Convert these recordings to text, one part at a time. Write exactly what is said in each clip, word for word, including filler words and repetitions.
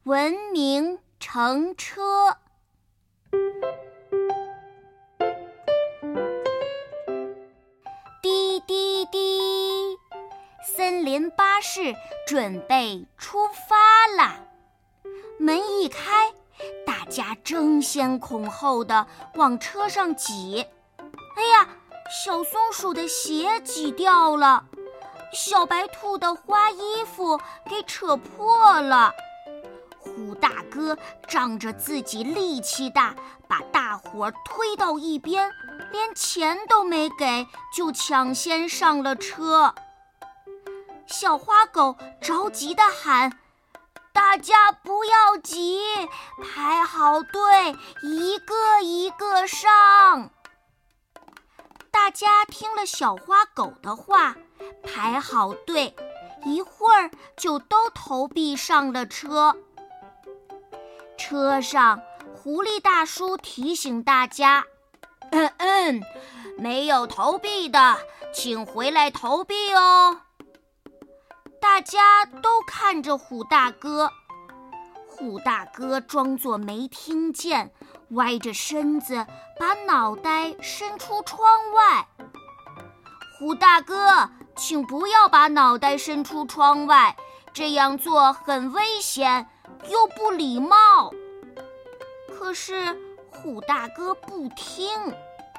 文明乘车。滴滴滴，森林巴士准备出发啦！门一开，大家争先恐后地往车上挤。哎呀，小松鼠的鞋挤掉了，小白兔的花衣服给扯破了。虎大哥仗着自己力气大，把大伙推到一边，连钱都没给，就抢先上了车。小花狗着急地喊：大家不要挤，排好队，一个一个上。大家听了小花狗的话，排好队，一会儿就都投币上了车。车上，狐狸大叔提醒大家：嗯嗯，没有投币的，请回来投币哦。大家都看着虎大哥，虎大哥装作没听见，歪着身子，把脑袋伸出窗外。虎大哥，请不要把脑袋伸出窗外，这样做很危险，又不礼貌。可是虎大哥不听。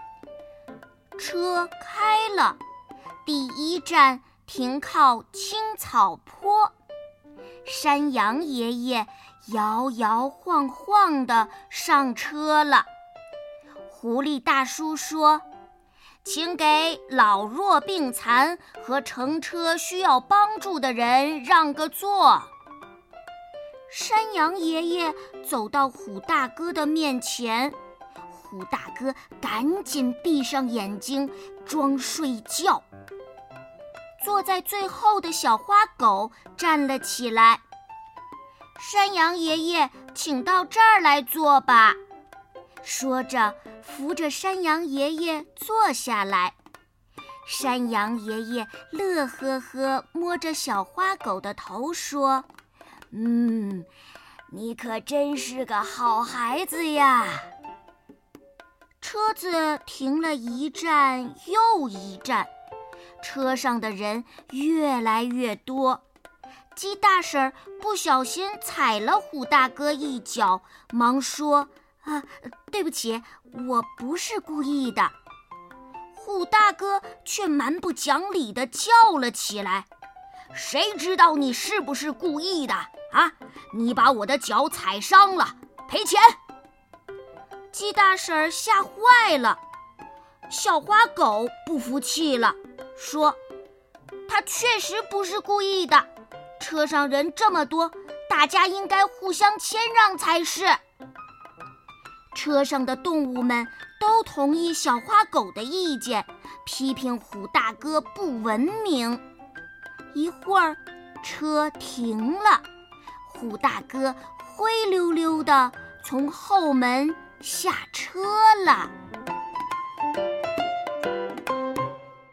车开了，第一站停靠青草坡。山羊爷爷摇摇晃晃地上车了。狐狸大叔说：请给老弱病残和乘车需要帮助的人让个座。山羊爷爷走到虎大哥的面前，虎大哥赶紧闭上眼睛装睡觉。坐在最后的小花狗站了起来：山羊爷爷，请到这儿来坐吧。说着扶着山羊爷爷坐下来。山羊爷爷乐呵呵摸着小花狗的头说：嗯，你可真是个好孩子呀。车子停了一站又一站，车上的人越来越多。鸡大婶不小心踩了虎大哥一脚，忙说：啊，对不起，我不是故意的。虎大哥却蛮不讲理地叫了起来：谁知道你是不是故意的啊？你把我的脚踩伤了，赔钱！鸡大婶吓坏了。小花狗不服气了，说：他确实不是故意的，车上人这么多，大家应该互相谦让才是。车上的动物们都同意小花狗的意见，批评虎大哥不文明。一会儿，车停了，虎大哥灰溜溜地从后门下车了。